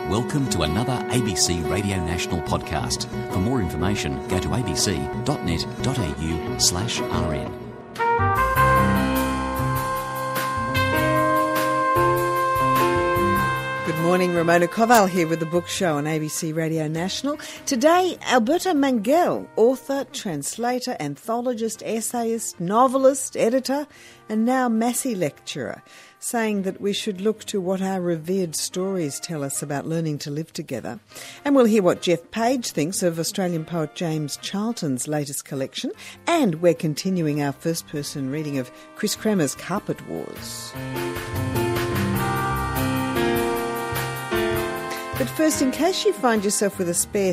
Welcome to another ABC Radio National podcast. For more information, go to abc.net.au/rn. Good morning, Ramona Koval here with The Book Show on ABC Radio National. Today, Alberto Manguel, author, translator, anthologist, essayist, novelist, editor, and now Massey lecturer, saying that we should look to what our revered stories tell us about learning to live together. And we'll hear what Jeff Page thinks of Australian poet James Charlton's latest collection. And we're continuing our first-person reading of Chris Kramer's Carpet Wars. But first, in case you find yourself with a spare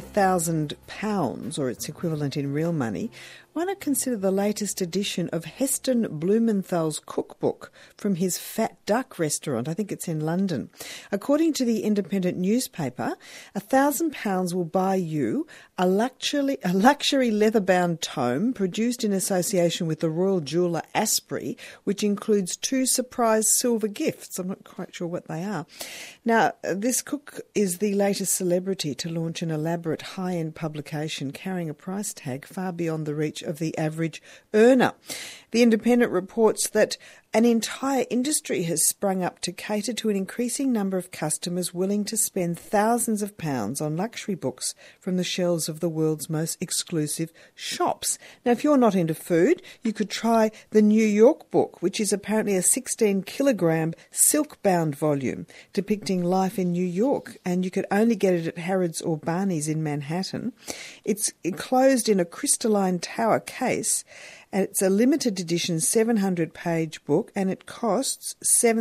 £1,000 or its equivalent in real money, why not consider the latest edition of Heston Blumenthal's cookbook from his Fat Duck restaurant? I think it's in London. According to the Independent newspaper, £1,000 will buy you a luxury leather-bound tome produced in association with the royal jeweller Asprey, which includes 2 surprise silver gifts. I'm not quite sure what they are. Now, this cook is the latest celebrity to launch an elaborate high-end publication carrying a price tag far beyond the reach of the average earner. The Independent reports that an entire industry has sprung up to cater to an increasing number of customers willing to spend thousands of pounds on luxury books from the shelves of the world's most exclusive shops. Now, if you're not into food, you could try the New York book, which is apparently a 16-kilogram silk-bound volume depicting life in New York, and you could only get it at Harrods or Barney's in Manhattan. It's enclosed in a crystalline tower case, and it's a limited edition 700-page book, and it costs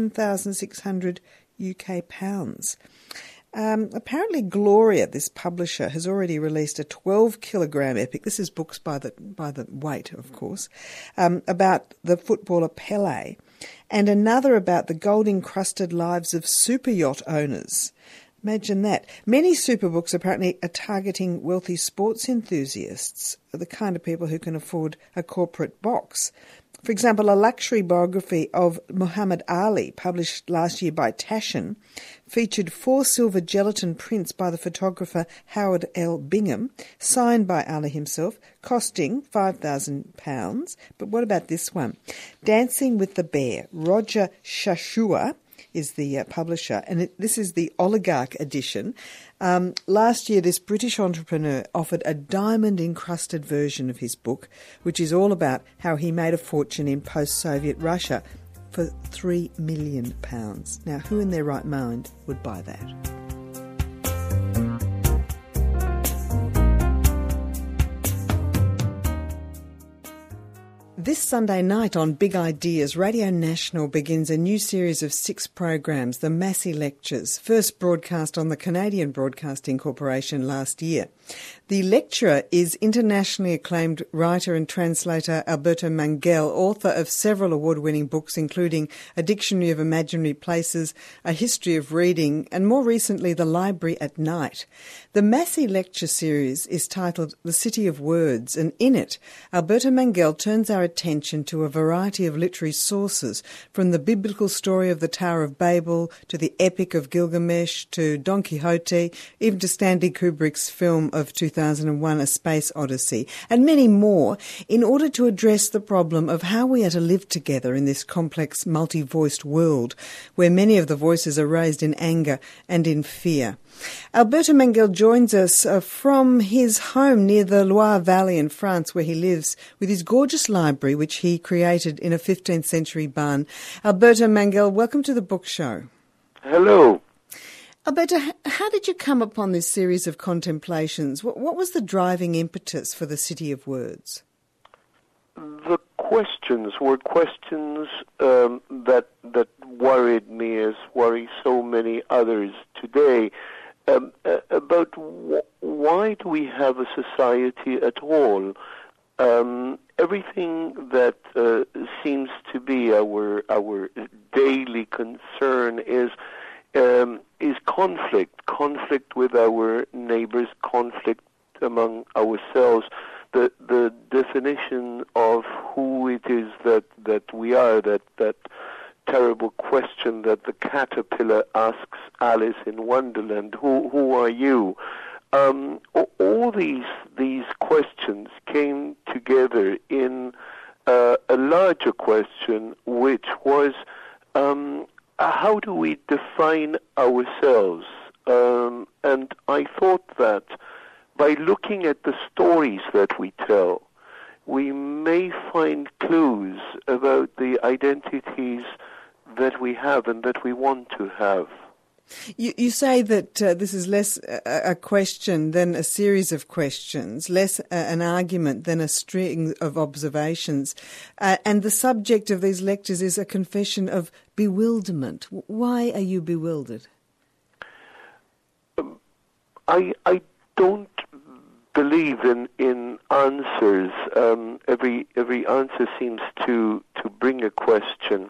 7,600 UK pounds. Apparently Gloria, this publisher, has already released a 12-kilogram epic. This is books by the weight, of course, about the footballer Pelé, and another about the gold-encrusted lives of super yacht owners. Imagine that. Many superbooks apparently are targeting wealthy sports enthusiasts, the kind of people who can afford a corporate box. For example, a luxury biography of Muhammad Ali, published last year by Taschen, featured 4 silver gelatin prints by the photographer Howard L. Bingham, signed by Ali himself, costing £5,000. But what about this one? Dancing with the Bear, Roger Shashua is the publisher, and this is the Oligarch edition. Last year, this British entrepreneur offered a diamond-encrusted version of his book, which is all about how he made a fortune in post-Soviet Russia for £3 million. Now, who in their right mind would buy that? This Sunday night on Big Ideas, Radio National begins a new series of 6 programs, the Massey Lectures, first broadcast on the Canadian Broadcasting Corporation last year. The lecturer is internationally acclaimed writer and translator Alberto Manguel, author of several award-winning books, including A Dictionary of Imaginary Places, A History of Reading, and more recently, The Library at Night. The Massey Lecture series is titled The City of Words, and in it, Alberto Manguel turns our attention to a variety of literary sources, from the biblical story of the Tower of Babel to the Epic of Gilgamesh to Don Quixote, even to Stanley Kubrick's film of 2001, A Space Odyssey, and many more, in order to address the problem of how we are to live together in this complex, multi-voiced world, where many of the voices are raised in anger and in fear. Alberto Manguel joins us from his home near the Loire Valley in France, where he lives, with his gorgeous library, which he created in a 15th century barn. Alberto Manguel, welcome to the Book Show. Hello. Alberto, how did you come upon this series of contemplations? What was the driving impetus for the City of Words? The questions were questions that worried me, as worry so many others today, about why do we have a society at all? Everything that seems to be our daily concern is conflict with our neighbors, conflict among ourselves. The definition of who it is that we are, that terrible question that the caterpillar asks Alice in Wonderland, who are you? All these questions came together in a larger question, which was, how do we define ourselves? And I thought that by looking at the stories that we tell, we may find clues about the identities that we have and that we want to have. You say that this is less a question than a series of questions, less an argument than a string of observations. And the subject of these lectures is a confession of bewilderment. Why are you bewildered? I don't believe in answers. Every answer seems to bring a question.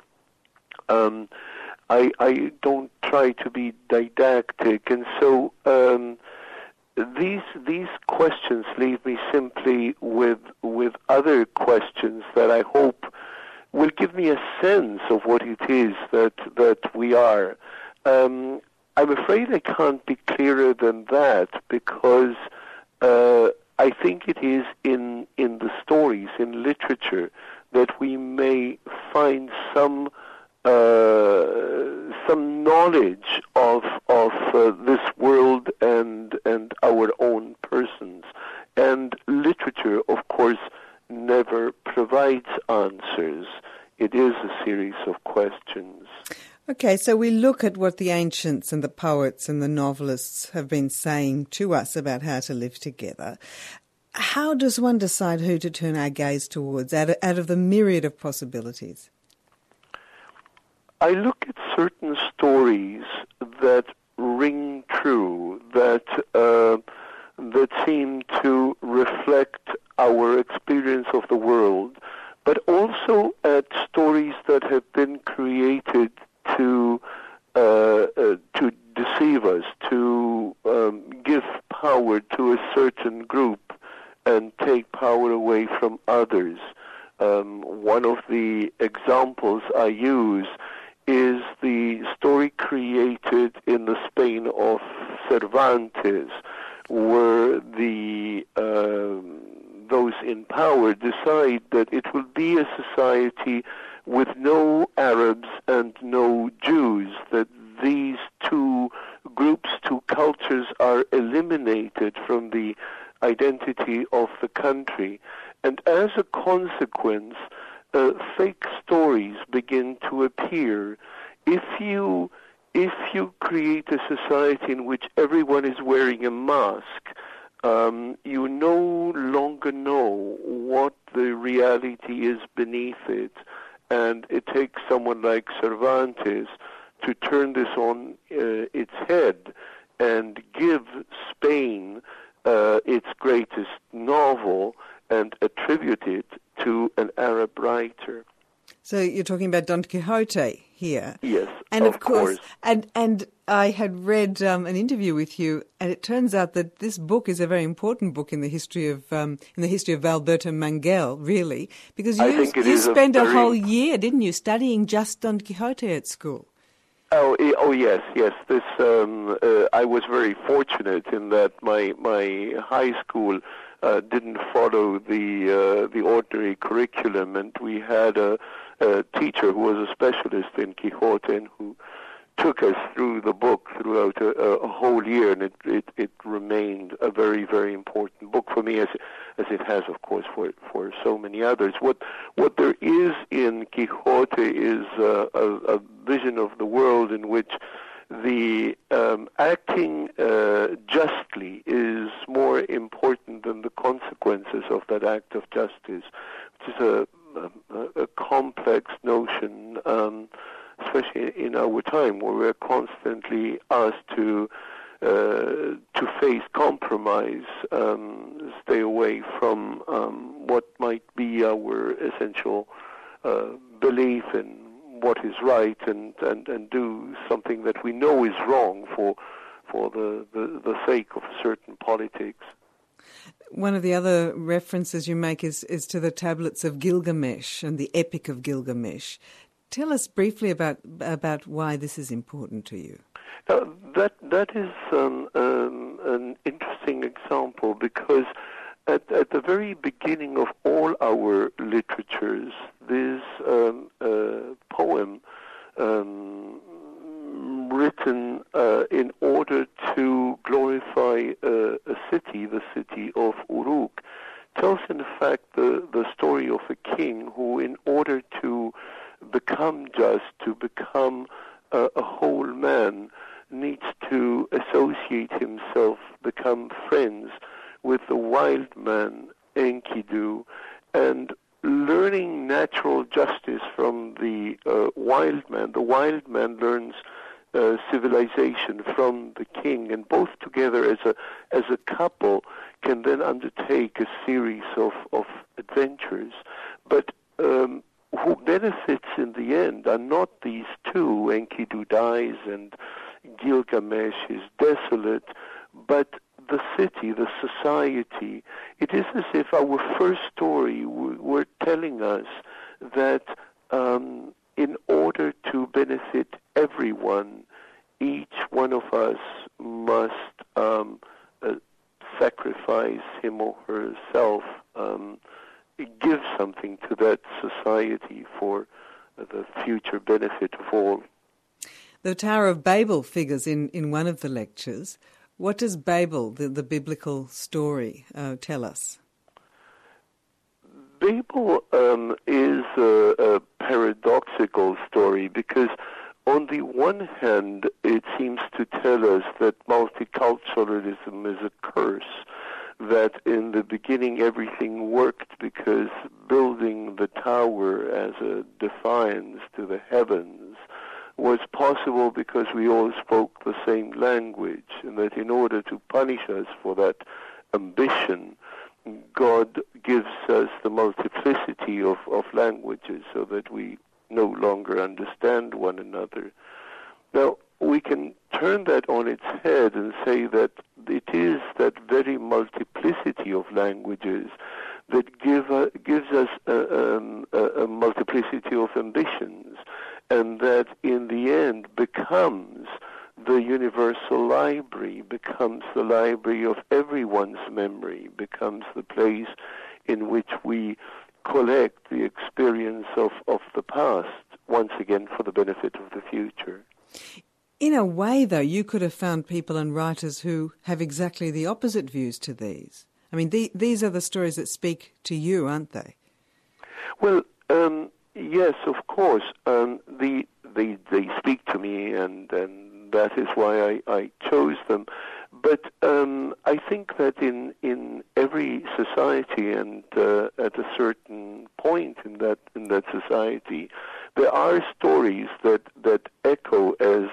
I don't try to be didactic, and so these questions leave me simply with other questions that I hope will give me a sense of what it is that we are. I'm afraid I can't be clearer than that, because I think it is in the stories, in literature, that we may find some knowledge of this world and our own persons. And literature, of course, never provides answers. It is a series of questions. Okay, so we look at what the ancients and the poets and the novelists have been saying to us about how to live together. How does one decide who to turn our gaze towards out of the myriad of possibilities? I look at certain stories that ring true, that seem to reflect our experience of the world, but also at stories that have been created to deceive us, to give power to a certain group and take power away from others. One of the examples I use is the story created in the Spain of Cervantes, where those in power decide that it will be a society with no Arabs and no Jews, that these two groups, two cultures are eliminated from the identity of the country. And as a consequence, fake stories begin to appear. If you create a society in which everyone is wearing a mask, you no longer know what the reality is beneath it. And it takes someone like Cervantes to turn this on its head and give Spain its greatest novel and attribute it to an Arab writer. So you're talking about Don Quixote here. Yes, and of course. And I had read an interview with you, and it turns out that this book is a very important book in the history of Alberto Manguel, really, because you spent a whole year, didn't you, studying just Don Quixote at school? Oh yes. This I was very fortunate in that my high school didn't follow the ordinary curriculum, and we had a teacher who was a specialist in Quixote and who took us through the book throughout a whole year, and it remained a very, very important book for me, as it has, of course, for so many others. What there is in Quixote is a vision of the world in which the acting justly is more important than the consequences of that act of justice, which is a complex notion, especially in our time, where we're constantly asked to face compromise, stay away from what might be our essential belief in what is right, and do something that we know is wrong for the sake of certain politics. One of the other references you make is to the tablets of Gilgamesh and the Epic of Gilgamesh. Tell us briefly about why this is important to you. That is an interesting example, because at the very beginning of all our literatures, there's a poem written in order to glorify a city, the city of Uruk. Tells in fact the story of a king who, in order to become just, to become a whole man, needs to associate himself, become friends with the wild man Enkidu, and learning natural justice from the wild man. The wild man learns civilization from the king, and both together as a couple can then undertake a series of adventures. But who benefits in the end are not these two. Enkidu dies and Gilgamesh is desolate, but the city, the society. It is as if our first story were telling us that in order to benefit everyone, each one of us must sacrifice him or herself, give something to that society for the future benefit of all. The Tower of Babel figures in one of the lectures. What does Babel, the biblical story, tell us? Babel is a paradoxical story, because on the one hand, it seems to tell us that multiculturalism is a curse, that in the beginning everything worked because building the tower as a defiance to the heavens was possible because we all spoke the same language, and that in order to punish us for that ambition, God gives us the multiplicity of languages so that we no longer understand one another. Now, we can turn that on its head and say that it is that very multiplicity of languages that gives us a multiplicity of ambitions, and that in the end becomes the universal library, becomes the library of everyone's memory, becomes the place in which we collect the experience of the past, once again for the benefit of the future. In a way, though, you could have found people and writers who have exactly the opposite views to these. I mean, these are the stories that speak to you, aren't they? Well, yes, of course. They speak to me, and that is why I chose them. But I think that in every society, and at a certain point in that society, there are stories that echo as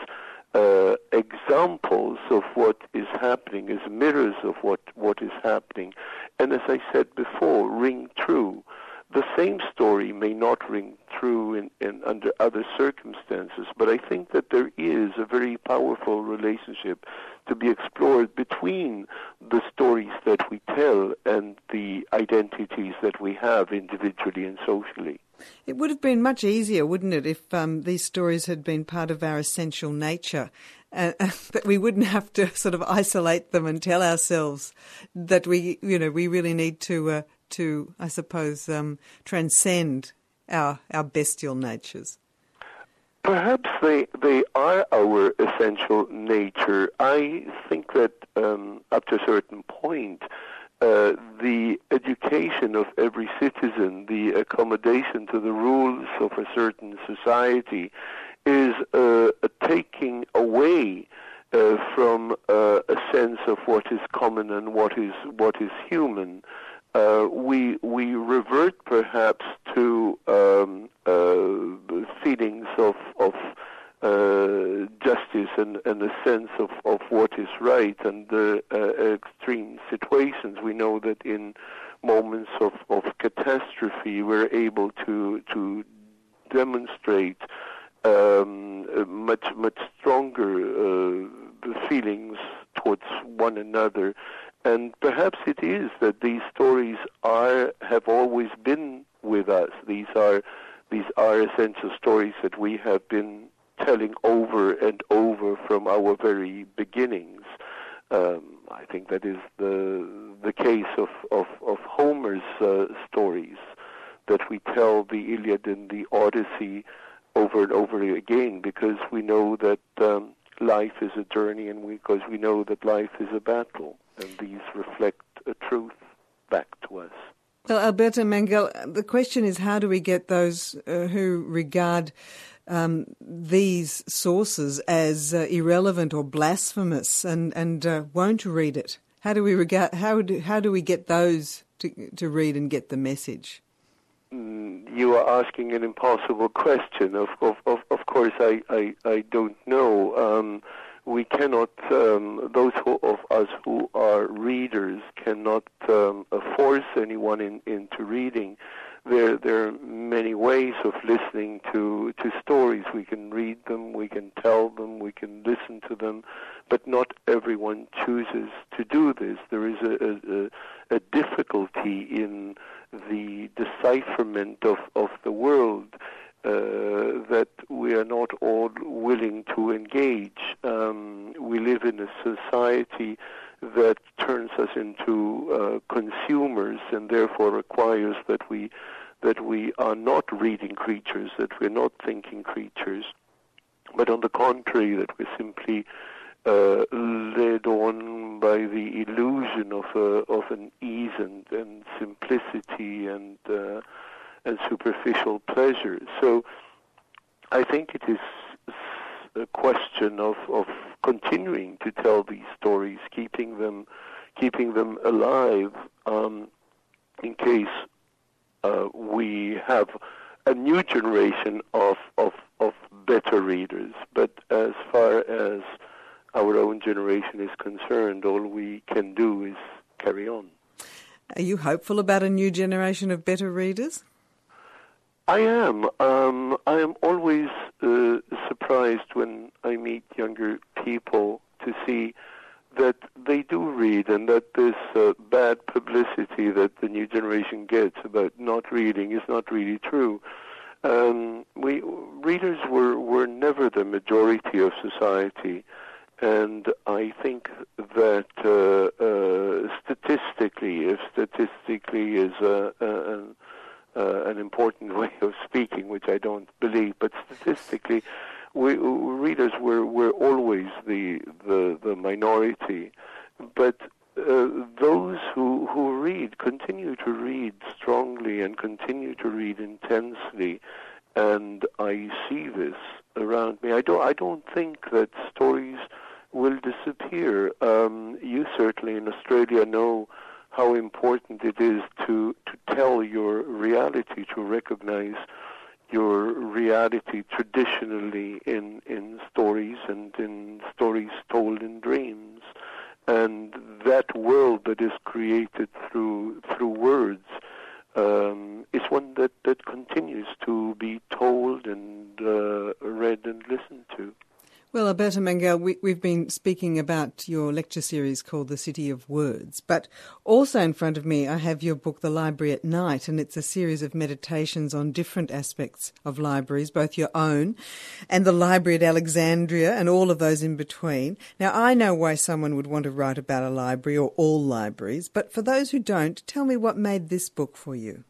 examples of what is happening, as mirrors of what is happening, and as I said before, ring true. The same story may not ring true in under other circumstances, but I think that there is a very powerful relationship to be explored between the stories that we tell and the identities that we have individually and socially. It would have been much easier, wouldn't it, if these stories had been part of our essential nature, that we wouldn't have to sort of isolate them and tell ourselves that we really need to I suppose, transcend our bestial natures. Perhaps they are our essential nature. I think that up to a certain point, the education of every citizen, the accommodation to the rules of a certain society, is a taking away from a sense of what is common and what is human. We revert perhaps to feelings of justice and a sense of what is right, and extreme situations. We know that in moments of catastrophe, we're able to demonstrate much stronger feelings towards one another. And perhaps it is that these stories have always been with us. These are these are essential stories that we have been telling over and over from our very beginnings. I think that is the case of Homer's stories, that we tell the Iliad and the Odyssey over and over again, because we know that life is a journey, and because we know that life is a battle, and these reflect a truth back to us. Well, Alberto Manguel, the question is, how do we get those who regard these sources as irrelevant or blasphemous and won't read it? How do we get those to read and get the message? You are asking an impossible question. Of course, I don't know. We cannot, those of us who are readers cannot force anyone into reading. There are many ways of listening to stories. We can read them, we can tell them, we can listen to them, but not everyone chooses to do this. There is a difficulty in the decipherment of the world that we are not all willing to engage. We live in a society that turns us into consumers, and therefore requires that we are not reading creatures, that we're not thinking creatures, but on the contrary, that we're simply led on by the illusion of an ease and simplicity and superficial pleasure. So I think it is a question of continuing to tell these stories, keeping them alive, in case we have a new generation of better readers. But as far as our own generation is concerned, all we can do is carry on. Are you hopeful about a new generation of better readers? I am. I am always surprised when I meet younger people to see that they do read, and that this bad publicity that the new generation gets about not reading is not really true. Readers were never the majority of society, and I think that statistically, if statistically is an important way of speaking, which I don't believe, but statistically, readers were always the minority. But those who read continue to read strongly and continue to read intensely, and I see this around me. I don't think that stories will disappear. You certainly in Australia know how important it is to tell your reality, to recognize your reality traditionally in stories and in stories told in dreams. And that world that is created through words is one that continues to be told and read and listened to. Well, Alberto Manguel, we've been speaking about your lecture series called The City of Words, but also in front of me I have your book, The Library at Night, and it's a series of meditations on different aspects of libraries, both your own and the Library at Alexandria and all of those in between. Now, I know why someone would want to write about a library or all libraries, but for those who don't, tell me what made this book for you.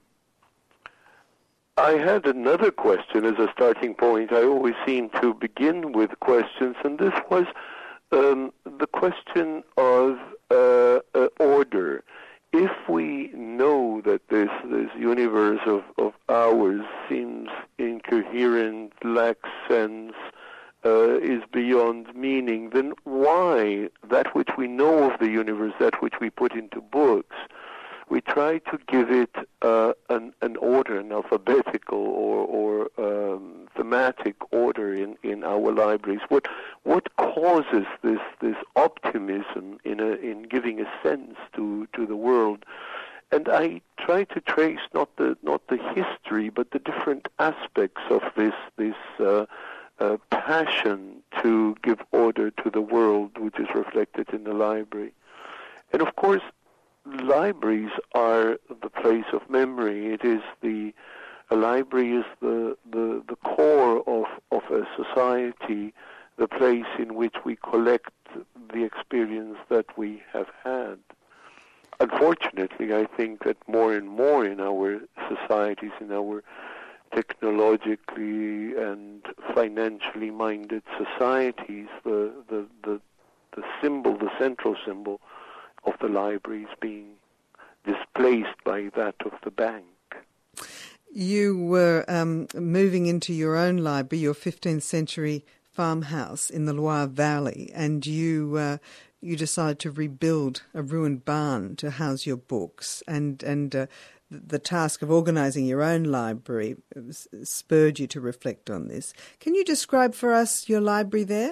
I had another question as a starting point. I always seem to begin with questions, and this was the question of order. If we know that this universe of ours seems incoherent, lacks sense, is beyond meaning, then why that which we know of the universe, that which we put into books, we try to give it an order, an alphabetical or thematic order in our libraries? What causes this optimism in giving a sense to the world? And I try to trace not the history, but the different aspects of this passion to give order to the world, which is reflected in the library. And of course, libraries are the place of memory. It is the A library is the core of a society, the place in which we collect the experience that we have had. Unfortunately, I think that more and more in our societies, in our technologically and financially minded societies, the symbol, the central symbol of the library is being displaced by that of the bank. You were moving into your own library, your 15th century farmhouse in the Loire Valley, and you decided to rebuild a ruined barn to house your books, and the task of organising your own library spurred you to reflect on this. Can you describe for us your library there?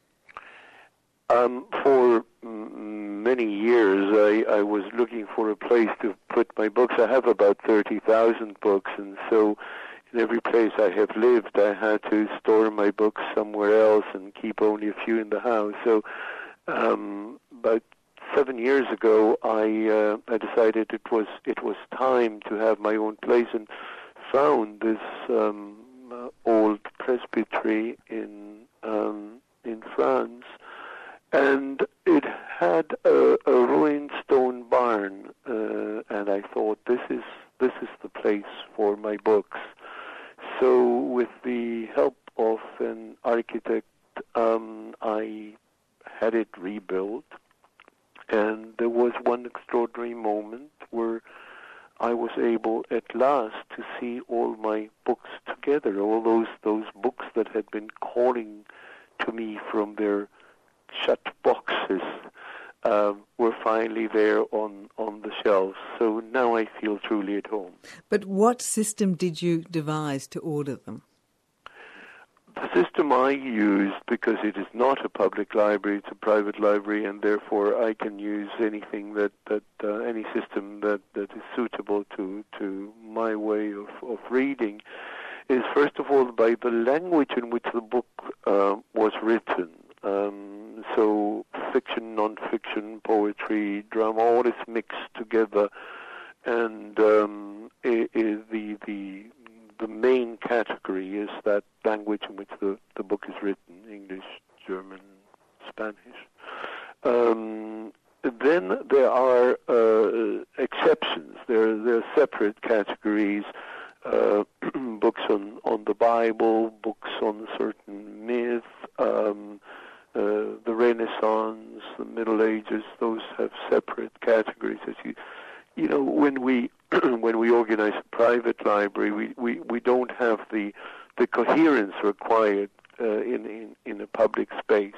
For many years, I was looking for a place to put my books. I have about 30,000 books, and so in every place I have lived, I had to store my books somewhere else and keep only a few in the house. So about 7 years ago, I decided it was time to have my own place, and found this old presbytery in France, and it had a ruined stone barn, and I thought this is the place for my books. So, with the help of an architect, I had it rebuilt. And there was one extraordinary moment where I was able at last to see all my books together, all those books that had been calling to me from their shut boxes were finally there on the shelves. So now I feel truly at home. But what system did you devise to order them? The system I used, because it is not a public library, it's a private library, and therefore I can use anything any system that is suitable to my way of reading, is first of all by the language in which the book was written. So fiction, non-fiction, poetry, drama, all is mixed together, and the main category is that language in which the book is written, English, German, Spanish. Then there are exceptions. There are separate categories, books on the Bible, books on certain myths, the Renaissance, the Middle Ages. Those have separate categories. As you know, when we organize a private library, we don't have the coherence required in a public space.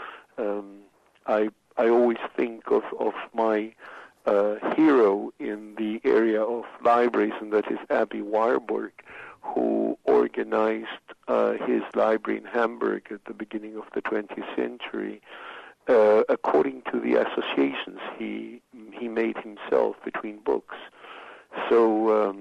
I always think of my hero in the area of libraries, and that is Aby Warburg, who organized his library in Hamburg at the beginning of the 20th century, according to the associations he made himself between books. So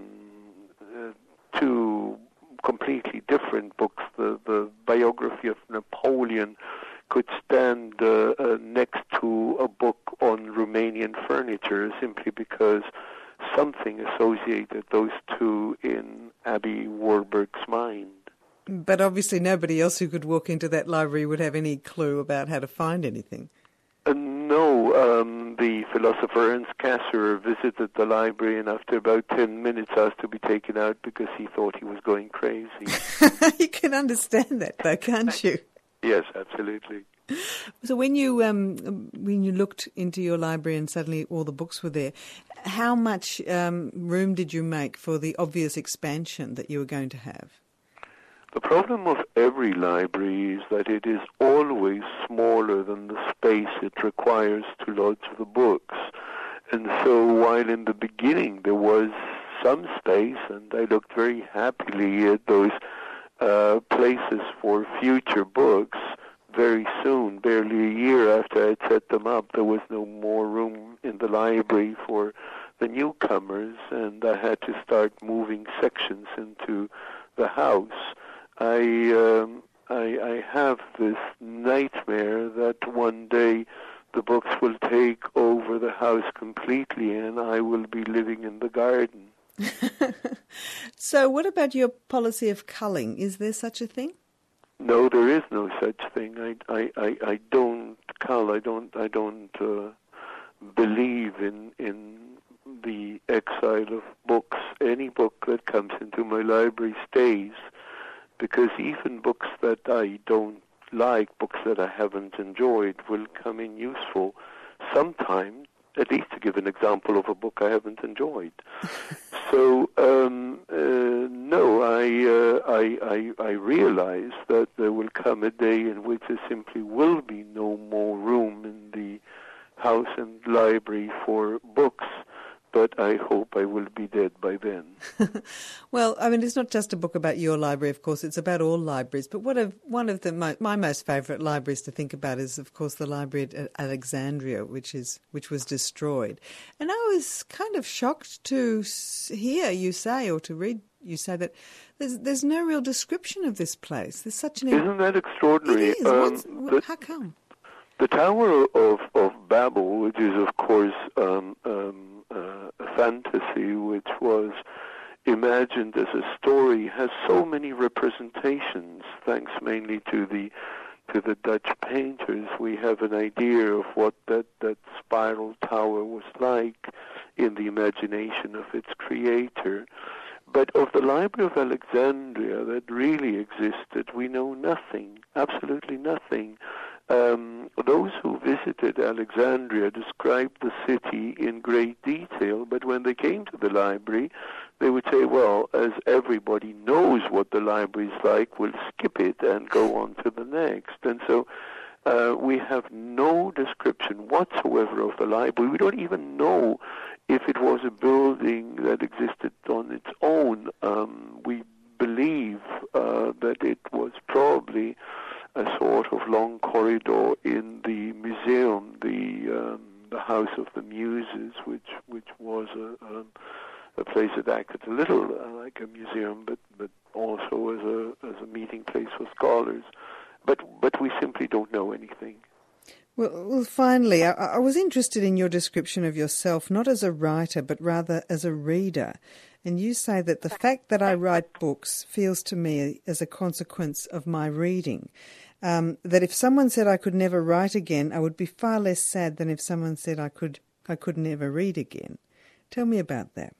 two completely different books, the biography of Napoleon could stand next to a book on Romanian furniture, simply because something associated those two in Aby Warburg's mind. But obviously nobody else who could walk into that library would have any clue about how to find anything. No, the philosopher Ernst Cassirer visited the library, and after about 10 minutes asked to be taken out because he thought he was going crazy. You can understand that, though, can't you? Yes, absolutely. So when you looked into your library and suddenly all the books were there, how much room did you make for the obvious expansion that you were going to have? The problem of every library is that it is always smaller than the space it requires to lodge the books. And so while in the beginning there was some space, and I looked very happily at those places for future books, very soon, barely a year after I had set them up, there was no more room in the library for the newcomers, and I had to start moving sections into the house. I have this nightmare that one day the books will take over the house completely and I will be living in the garden. So what about your policy of culling? Is there such a thing? No, there is no such thing. I don't cull. I don't believe in the exile of books. Any book that comes into my library stays, because even books that I don't like, books that I haven't enjoyed, will come in useful sometime, at least to give an example of a book I haven't enjoyed. So, no, I realize that there will come a day in which there simply will be no more room in the house and library for books, but I hope I will be dead by then. Well, I mean, it's not just a book about your library, of course, it's about all libraries, but one of my most favourite libraries to think about is, of course, the library at Alexandria, which was destroyed. And I was kind of shocked to hear you say, or to read you say, that there's no real description of this place. There's such an... Isn't that extraordinary? It is. How come? The Tower of Babel, which is, of course, a fantasy which was imagined as a story, has so many representations, thanks mainly to the Dutch painters. We have an idea of what that spiral tower was like in the imagination of its creator. But of the Library of Alexandria that really existed, we know nothing, absolutely nothing. Those who visited Alexandria described the city in great detail, but when they came to the library, they would say, well, as everybody knows what the library is like, we'll skip it and go on to the next. And so we have no description whatsoever of the library. We don't even know if it was a building that existed on its own. We believe that it was probably a sort of long corridor in the museum, the House of the Muses, which was a place that acted a little like a museum, but also as a meeting place for scholars. But we simply don't know anything. Well, finally, I was interested in your description of yourself, not as a writer, but rather as a reader. And you say that the fact that I write books feels to me as a consequence of my reading. That if someone said I could never write again, I would be far less sad than if someone said I could never read again. Tell me about that.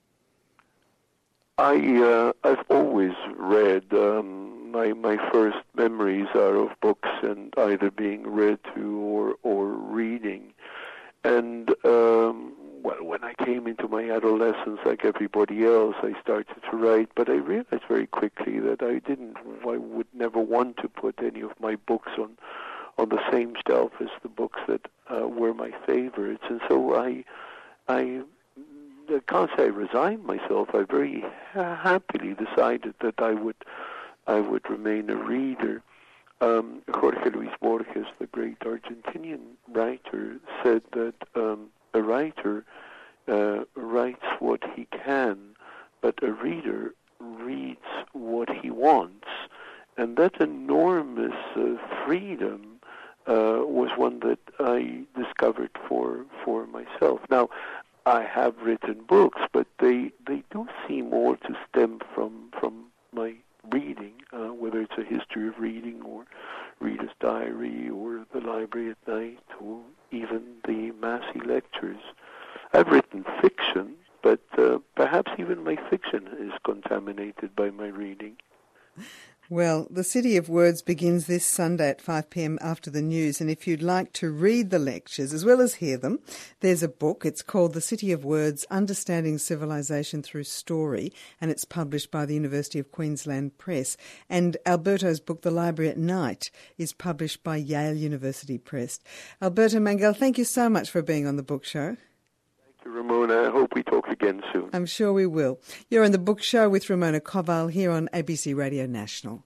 I've always read. My first memories are of books and either being read to or reading. And when I came into my adolescence, like everybody else, I started to write. But I realized very quickly that I would never want to put any of my books on the same shelf as the books that were my favorites. And so I can't say I resigned myself. I very happily decided that I would remain a reader. Jorge Luis Borges, the great Argentinian writer, said that a writer writes what he can, but a reader reads what he wants. And that enormous freedom was one that I discovered for myself. Now, I have written books, but they do seem more to stem from my reading, whether it's a history of reading or Reader's Diary or the Library at Night or even the Massey lectures. I've written fiction, but perhaps even my fiction is contaminated by my reading. Well, the City of Words begins this Sunday at 5 p.m. after the news, and if you'd like to read the lectures as well as hear them, there's a book. It's called The City of Words, Understanding Civilization Through Story, and it's published by the University of Queensland Press. And Alberto's book, The Library at Night, is published by Yale University Press. Alberto Manguel, thank you so much for being on the Book Show. Ramona, I hope we talk again soon. I'm sure we will. You're on the Book Show with Ramona Koval here on ABC Radio National.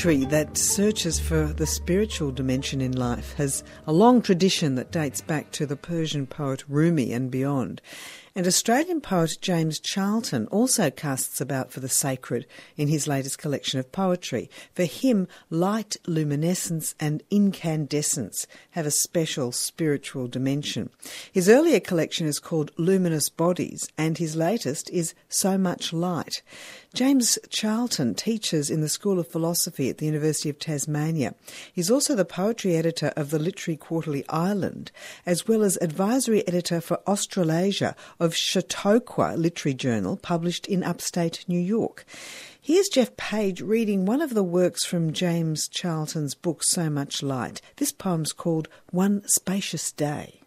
Poetry that searches for the spiritual dimension in life has a long tradition that dates back to the Persian poet Rumi and beyond. And Australian poet James Charlton also casts about for the sacred in his latest collection of poetry. For him, light, luminescence and incandescence have a special spiritual dimension. His earlier collection is called Luminous Bodies, and his latest is So Much Light. James Charlton teaches in the School of Philosophy at the University of Tasmania. He's also the poetry editor of the Literary Quarterly Ireland, as well as advisory editor for Australasia of Chautauqua Literary Journal, published in upstate New York. Here's Jeff Page reading one of the works from James Charlton's book, So Much Light. This poem's called One Spacious Day.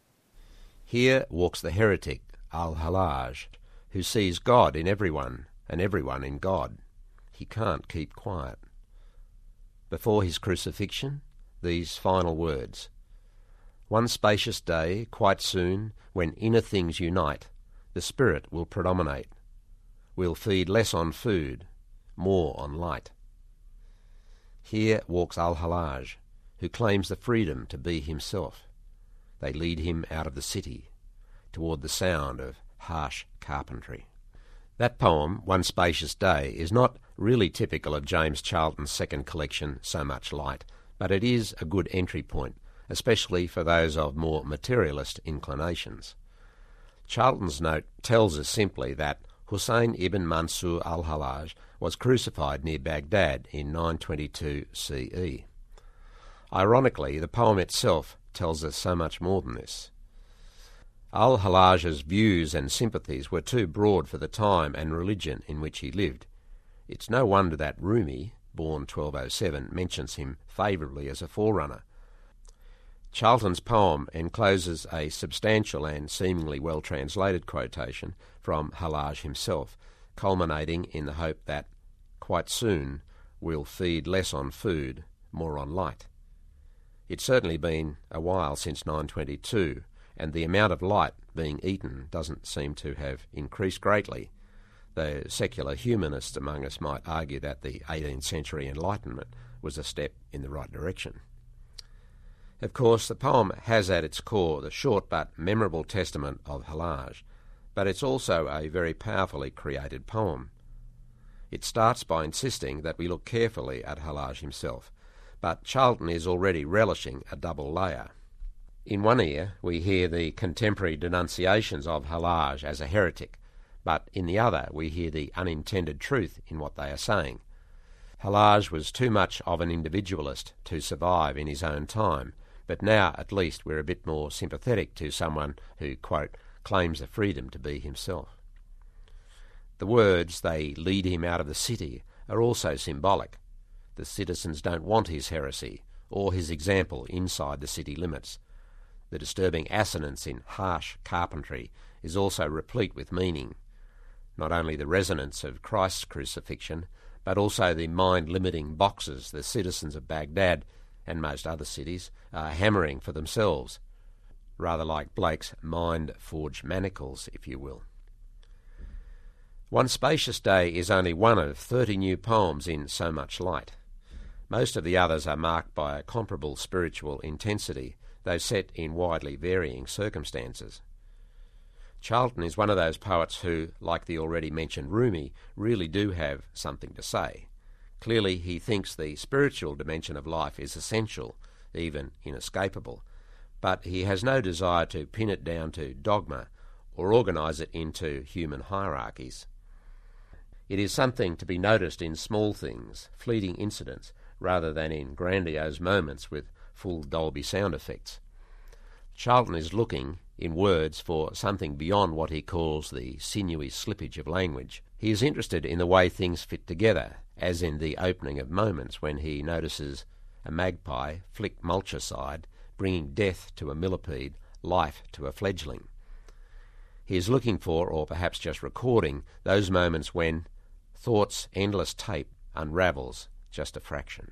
Here walks the heretic, Al-Hallaj, who sees God in everyone and everyone in God. He can't keep quiet. Before his crucifixion, these final words: one spacious day, quite soon, when inner things unite, the spirit will predominate. We'll feed less on food, more on light. Here walks Al-Hallaj, who claims the freedom to be himself. They lead him out of the city, toward the sound of harsh carpentry. That poem, One Spacious Day, is not really typical of James Charlton's second collection, So Much Light, but it is a good entry point, especially for those of more materialist inclinations. Charlton's note tells us simply that Hussein ibn Mansur al-Hallaj was crucified near Baghdad in 922 CE. Ironically, the poem itself tells us so much more than this. Al-Hallaj's views and sympathies were too broad for the time and religion in which he lived. It's no wonder that Rumi, born 1207, mentions him favourably as a forerunner. Charlton's poem encloses a substantial and seemingly well-translated quotation from Hallaj himself, culminating in the hope that, quite soon, we'll feed less on food, more on light. It's certainly been a while since 922, and the amount of light being eaten doesn't seem to have increased greatly, though secular humanists among us might argue that the 18th century Enlightenment was a step in the right direction. Of course, the poem has at its core the short but memorable testament of Hallaj, but it's also a very powerfully created poem. It starts by insisting that we look carefully at Hallaj himself, but Charlton is already relishing a double layer. In one ear, we hear the contemporary denunciations of Hallaj as a heretic, but in the other, we hear the unintended truth in what they are saying. Hallaj was too much of an individualist to survive in his own time, but now at least we're a bit more sympathetic to someone who, quote, claims the freedom to be himself. The words, they lead him out of the city, are also symbolic. The citizens don't want his heresy or his example inside the city limits. The disturbing assonance in harsh carpentry is also replete with meaning. Not only the resonance of Christ's crucifixion, but also the mind-limiting boxes the citizens of Baghdad and most other cities are hammering for themselves, rather like Blake's mind-forged manacles, if you will. One Spacious Day is only one of 30 new poems in So Much Light. Most of the others are marked by a comparable spiritual intensity, though set in widely varying circumstances. Charlton is one of those poets who, like the already mentioned Rumi, really do have something to say. Clearly he thinks the spiritual dimension of life is essential, even inescapable, but he has no desire to pin it down to dogma or organise it into human hierarchies. It is something to be noticed in small things, fleeting incidents, rather than in grandiose moments with full Dolby sound effects. Charlton is looking, in words, for something beyond what he calls the sinewy slippage of language. He is interested in the way things fit together, as in the opening of Moments when he notices a magpie flick mulch aside, bringing death to a millipede, life to a fledgling. He is looking for, or perhaps just recording, those moments when thought's endless tape unravels just a fraction.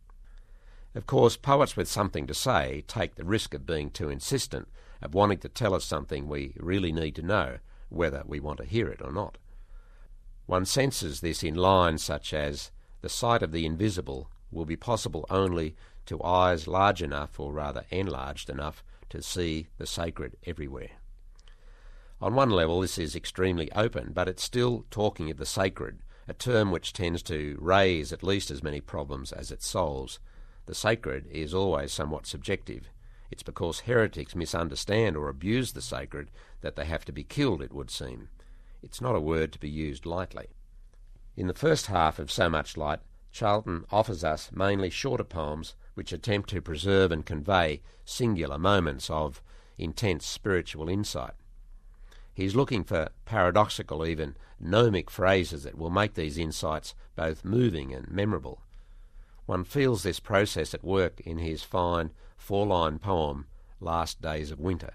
Of course, poets with something to say take the risk of being too insistent, of wanting to tell us something we really need to know, whether we want to hear it or not. One senses this in lines such as, The sight of the invisible will be possible only to eyes large enough, or rather enlarged enough, to see the sacred everywhere. On one level this is extremely open, but it's still talking of the sacred, a term which tends to raise at least as many problems as it solves. The sacred is always somewhat subjective. It's because heretics misunderstand or abuse the sacred that they have to be killed, it would seem. It's not a word to be used lightly. In the first half of So Much Light, Charlton offers us mainly shorter poems which attempt to preserve and convey singular moments of intense spiritual insight. He's looking for paradoxical, even gnomic phrases that will make these insights both moving and memorable. One feels this process at work in his fine 4-line poem, Last Days of Winter.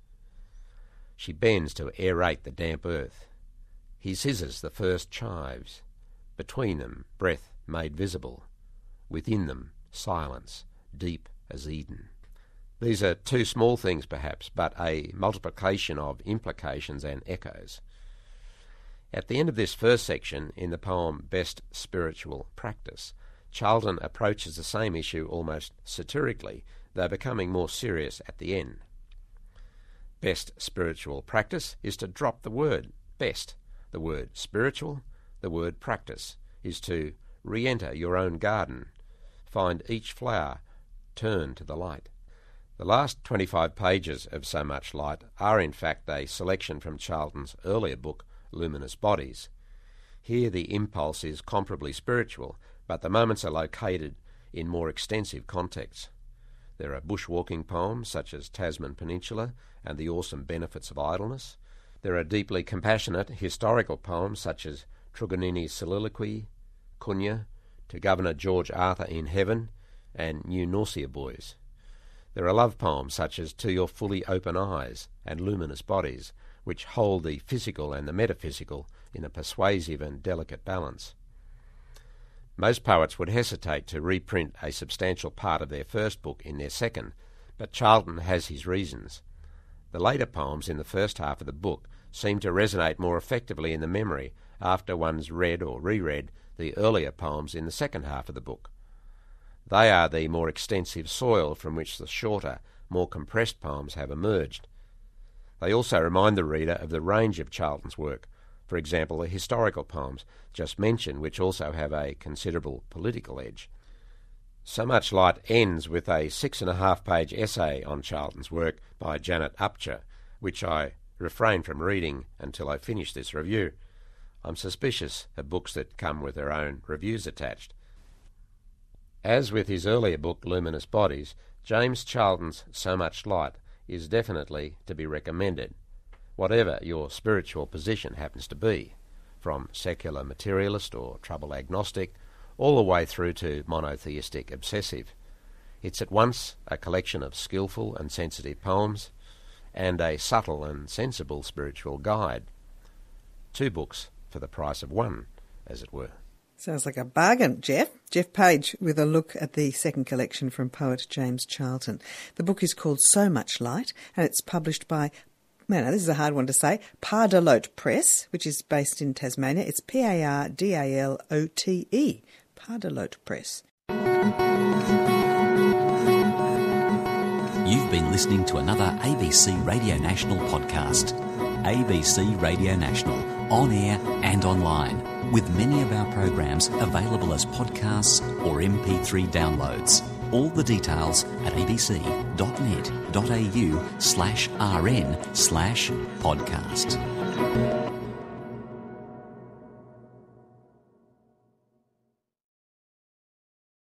She bends to aerate the damp earth. He scissors the first chives. Between them, breath made visible. Within them, silence, deep as Eden. These are two small things perhaps, but a multiplication of implications and echoes. At the end of this first section, in the poem Best Spiritual Practice, Charlton approaches the same issue almost satirically, though becoming more serious at the end. Best spiritual practice is to drop the word best. The word spiritual, the word practice, is to re-enter your own garden, find each flower, turn to the light. The last 25 pages of So Much Light are in fact a selection from Charlton's earlier book, Luminous Bodies. Here the impulse is comparably spiritual, but the moments are located in more extensive contexts. There are bushwalking poems such as Tasman Peninsula and the Awesome Benefits of Idleness. There are deeply compassionate historical poems such as Truganini's Soliloquy, Cunha, To Governor George Arthur in Heaven, and New Nausea Boys. There are love poems such as To Your Fully Open Eyes and Luminous Bodies, which hold the physical and the metaphysical in a persuasive and delicate balance. Most poets would hesitate to reprint a substantial part of their first book in their second, but Charlton has his reasons. The later poems in the first half of the book seem to resonate more effectively in the memory after one's read or reread the earlier poems in the second half of the book. They are the more extensive soil from which the shorter, more compressed poems have emerged. They also remind the reader of the range of Charlton's work, for example the historical poems just mentioned, which also have a considerable political edge. So Much Light ends with a 6.5-page essay on Charlton's work by Janet Upchur, which I refrain from reading until I finish this review. I'm suspicious of books that come with their own reviews attached. As with his earlier book, Luminous Bodies, James Charlton's So Much Light is definitely to be recommended, whatever your spiritual position happens to be, from secular materialist or trouble agnostic, all the way through to monotheistic obsessive. It's at once a collection of skillful and sensitive poems and a subtle and sensible spiritual guide. 2 books for the price of 1, as it were. Sounds like a bargain, Jeff. Jeff Page with a look at the second collection from poet James Charlton. The book is called So Much Light, and it's published by, this is a hard one to say, Pardalote Press, which is based in Tasmania. It's Pardalote, Pardalote Press. You've been listening to another ABC Radio National podcast. ABC Radio National, on air and online, with many of our programs available as podcasts or MP3 downloads. All the details at abc.net.au/rn/podcast.